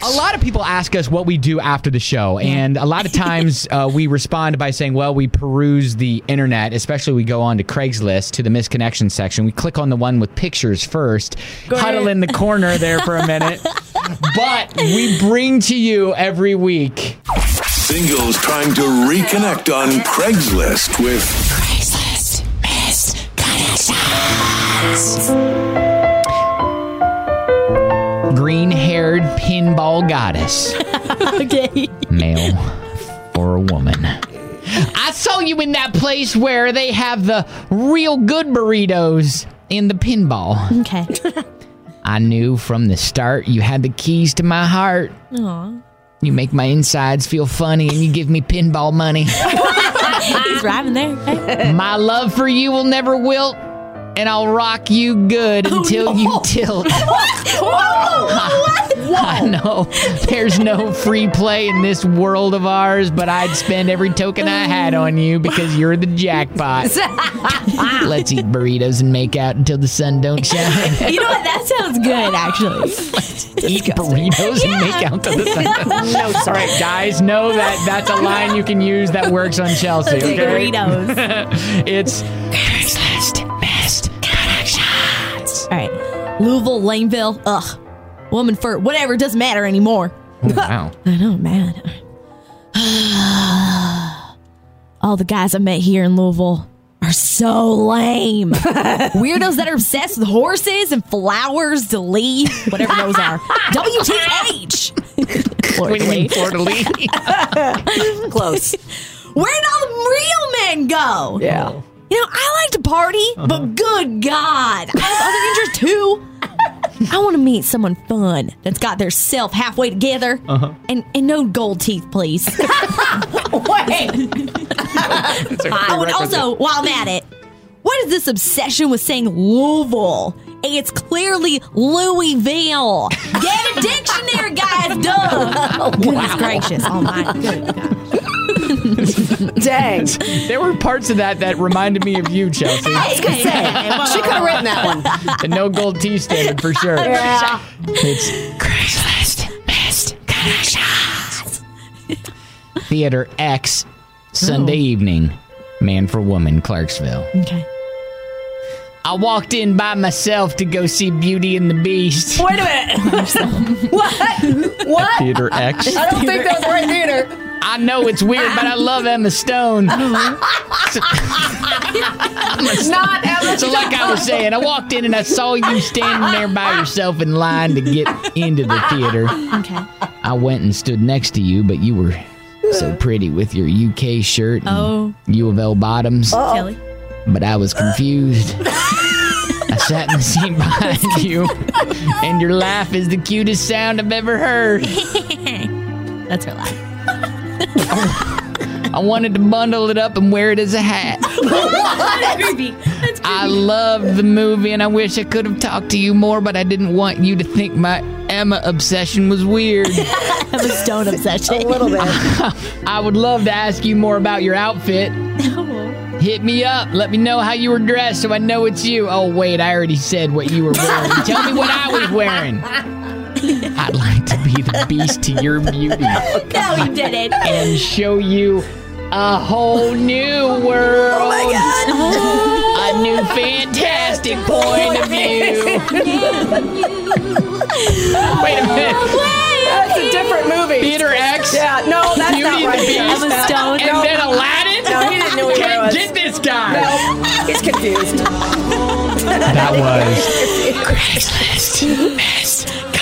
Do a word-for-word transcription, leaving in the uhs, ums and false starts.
A lot of people ask us what we do after the show, and a lot of times uh, we respond by saying, well, we peruse the internet, especially we go on to Craigslist to the misconnection section. We click on the one with pictures first, Go huddle ahead. in the corner there for a minute. But we bring to you every week. Singles trying to reconnect on Craigslist with Craigslist Misconnections. Green-haired pinball goddess. Okay. Male or a woman. I saw you in that place where they have the real good burritos in the pinball. Okay. I knew from the start you had the keys to my heart. Aw. You make my insides feel funny and you give me pinball money. He's rhyming there. Hey. My love for you will never wilt, and I'll rock you good until Oh, no. you tilt. Whoa! What? I know there's no free play in this world of ours, but I'd spend every token I had on you because you're the jackpot. Let's eat burritos and make out until the sun don't shine. You know what? That sounds good, actually. Eat burritos and make out till the sun don't shine. No, All right, guys, know that that's a line you can use that works on Chelsea. Okay? Burritos. It's Craigslist Missed Connections. All right. Louisville, Laneville. Ugh. Woman for whatever. Doesn't matter anymore. Oh, wow. I know, man. All the guys I met here in Louisville are so lame. Weirdos that are obsessed with horses and flowers to leave, whatever those are. W T H. What do you mean, Florida Lee? Close. Where did all the real men go? Yeah. You know, I like to party, Uh-huh. but good God, I have other interests too. I want to meet someone fun that's got their self halfway together, Uh-huh. and and no gold teeth, please. Wait. Oh, and also, while I'm at it, what is this obsession with saying Louisville? It's clearly Louisville. Get a dictionary, guys. Duh. Goodness gracious. Oh, my good God. Dang. There were parts of that that reminded me of you, Chelsea. I was going to say, she could have written that one. The no gold tea standard for sure. Yeah. It's Craigslist Missed Connections. Theater X, Sunday evening. Man for Woman, Clarksville. Okay. I walked in by myself to go see Beauty and the Beast. Wait a minute. What? What? Theater X. I don't think that was the right theater. I know it's weird, but I love Emma Stone. Not Emma So like I was saying, I walked in and I saw you standing there by yourself in line to get into the theater. Okay. I went and stood next to you, but you were so pretty with your U K shirt and Oh. U of L bottoms. Kelly. But I was confused. I sat in the seat behind you, and your laugh is the cutest sound I've ever heard. That's her laugh. I wanted to bundle it up and wear it as a hat. That's creepy. That's creepy. I loved the movie, and I wish I could have talked to you more, but I didn't want you to think my Emma obsession was weird. I have a stone obsession. A little bit. I would love to ask you more about your outfit. Hit me up. Let me know how you were dressed so I know it's you. Oh, wait, I already said what you were wearing. Tell me what I was wearing. I'd like to be the beast to your beauty No, you didn't. and show you a whole new world. Oh, my God. A new fantastic point of view. Wait a minute. That's a different movie. Theater X? Yeah, no, that's Beauty not and right. the Beast? Emma Stone. And then Aladdin? No, he didn't know where it Can't was. get this guy. No, he's confused. That was Craigslist Missed